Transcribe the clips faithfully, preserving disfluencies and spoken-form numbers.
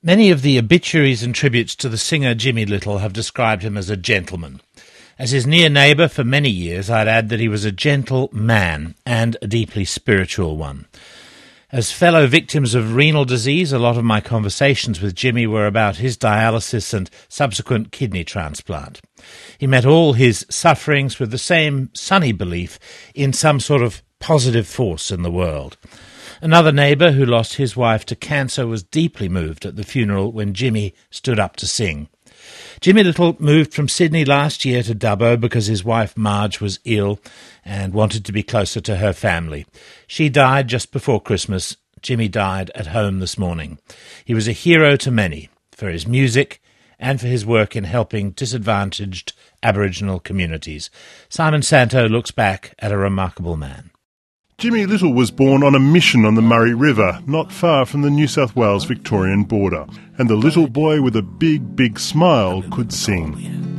Many of the obituaries and tributes to the singer Jimmy Little have described him as a gentleman. As his near neighbour for many years, I'd add that he was a gentle man and a deeply spiritual one. As fellow victims of renal disease, a lot of my conversations with Jimmy were about his dialysis and subsequent kidney transplant. He met all his sufferings with the same sunny belief in some sort of positive force in the world. Another neighbour who lost his wife to cancer was deeply moved at the funeral when Jimmy stood up to sing. Jimmy Little moved from Sydney last year to Dubbo because his wife Marge was ill and wanted to be closer to her family. She died just before Christmas. Jimmy died at home this morning. He was a hero to many for his music and for his work in helping disadvantaged Aboriginal communities. Simon Santo looks back at a remarkable man. Jimmy Little was born on a mission on the Murray River, not far from the New South Wales-Victorian border, and the little boy with a big, big smile could sing.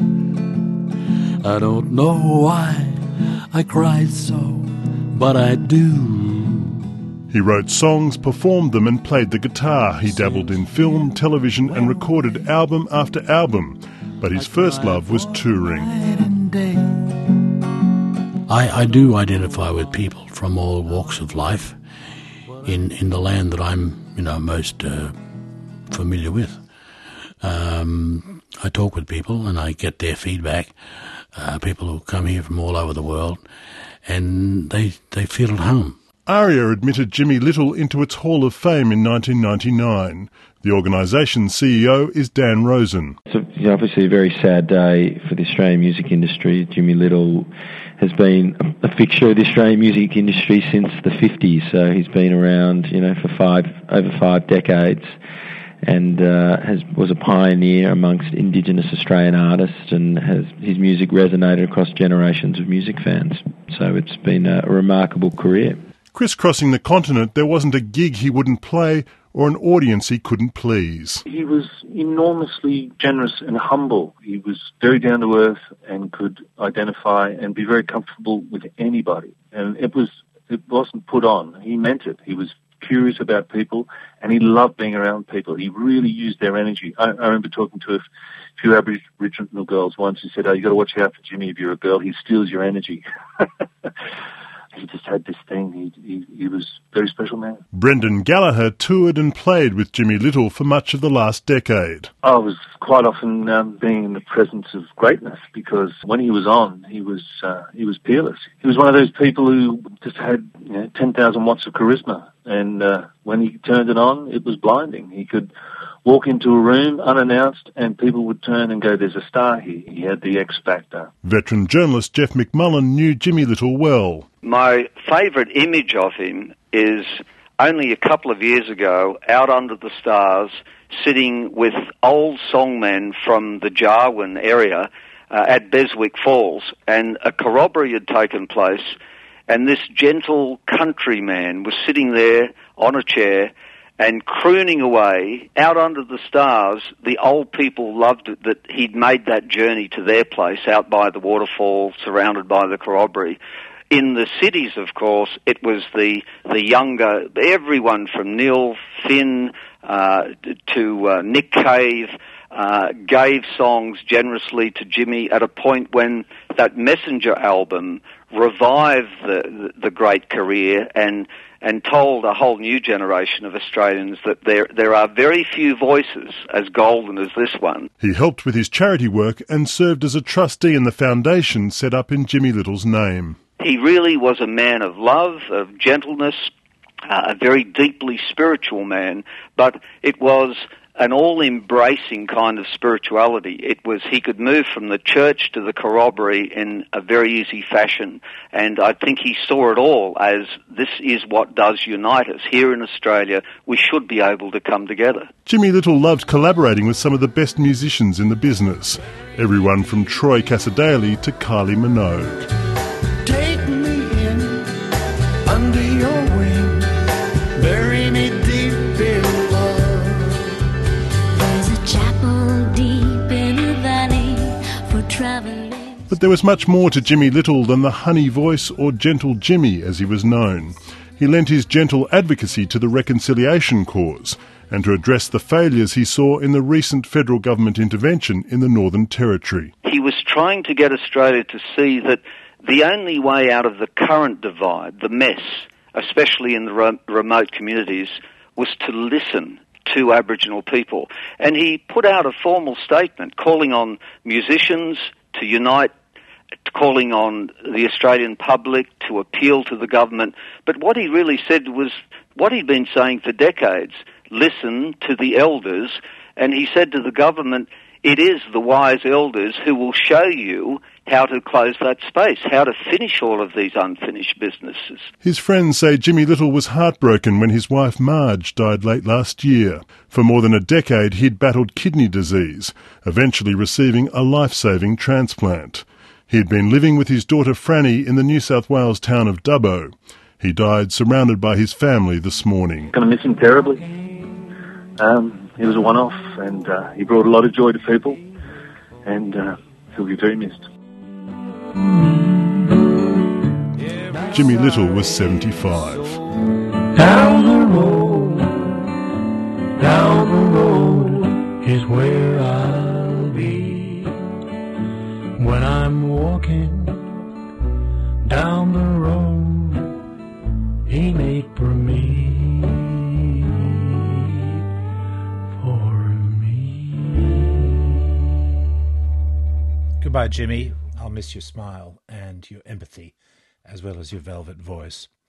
I don't know why I cried so, but I do. He wrote songs, performed them and played the guitar. He dabbled in film, television and recorded album after album, but his first love was touring. I, I do identify with people from all walks of life in, in the land that I'm, you know, most uh, familiar with. Um, I talk with people and I get their feedback. Uh, people who come here from all over the world, and they they feel at home. ARIA admitted Jimmy Little into its Hall of Fame in nineteen ninety-nine. The organisation's C E O is Dan Rosen. It's obviously a very sad day for the Australian music industry. Jimmy Little has been a fixture of the Australian music industry since the fifties, so he's been around, you know, for five over five decades, and uh, has was a pioneer amongst Indigenous Australian artists, and has his music resonated across generations of music fans. So it's been a remarkable career. Crisscrossing the continent, there wasn't a gig he wouldn't play or an audience he couldn't please. He was enormously generous and humble. He was very down to earth and could identify and be very comfortable with anybody. And it was it wasn't put on. He meant it. He was curious about people, and he loved being around people. He really used their energy. I, I remember talking to a few Aboriginal girls once who said, "Oh, you got to watch out for Jimmy if you're a girl. He steals your energy." He just had this thing. He, he, he was a very special man. Brendan Gallagher toured and played with Jimmy Little for much of the last decade. I was quite often um, being in the presence of greatness, because when he was on, he was uh, he was peerless. He was one of those people who just had, you know, ten thousand watts of charisma, and uh, when he turned it on, it was blinding. He could walk into a room unannounced and people would turn and go, "There's a star here." He had the X factor. Veteran journalist Jeff McMullen knew Jimmy Little well. My favourite image of him is only a couple of years ago, out under the stars, sitting with old songmen from the Jarwin area uh, at Beswick Falls, and a corroboree had taken place, and this gentle countryman was sitting there on a chair and crooning away out under the stars. The old people loved it that he'd made that journey to their place out by the waterfall, surrounded by the corroboree. In the cities, of course, it was the the younger, everyone from Neil Finn uh, to uh, Nick Cave uh, gave songs generously to Jimmy at a point when that Messenger album revived the, the, the great career and and told a whole new generation of Australians that there there are very few voices as golden as this one. He helped with his charity work and served as a trustee in the foundation set up in Jimmy Little's name. He really was a man of love, of gentleness, uh, a very deeply spiritual man, but it was an all-embracing kind of spirituality. It was, he could move from the church to the corroboree in a very easy fashion, and I think he saw it all as this is what does unite us. Here in Australia, we should be able to come together. Jimmy Little loved collaborating with some of the best musicians in the business, everyone from Troy Cassar-Daley to Kylie Minogue. Take me in under your wing, bury me deep in love. There's a chapel deep in a valley for travelling. But there was much more to Jimmy Little than the honey voice or Gentle Jimmy, as he was known. He lent his gentle advocacy to the reconciliation cause and to address the failures he saw in the recent federal government intervention in the Northern Territory. He was trying to get Australia to see that the only way out of the current divide, the mess, especially in the re- remote communities, was to listen to Aboriginal people. And he put out a formal statement calling on musicians to unite, calling on the Australian public to appeal to the government. But what he really said was what he'd been saying for decades: listen to the elders. And he said to the government, it is the wise elders who will show you how to close that space, how to finish all of these unfinished businesses. His friends say Jimmy Little was heartbroken when his wife Marge died late last year. For more than a decade he'd battled kidney disease, eventually receiving a life-saving transplant. He'd been living with his daughter Franny in the New South Wales town of Dubbo. He died surrounded by his family this morning. Going to miss him terribly. Um, he was a one-off, and uh, he brought a lot of joy to people, and uh, he'll be very missed. Jimmy Little was seventy-five. Down the road, down the road is where I'll be when I'm walking down the road he made for me, for me. Goodbye, Jimmy. I'll miss your smile and your empathy, as well as your velvet voice.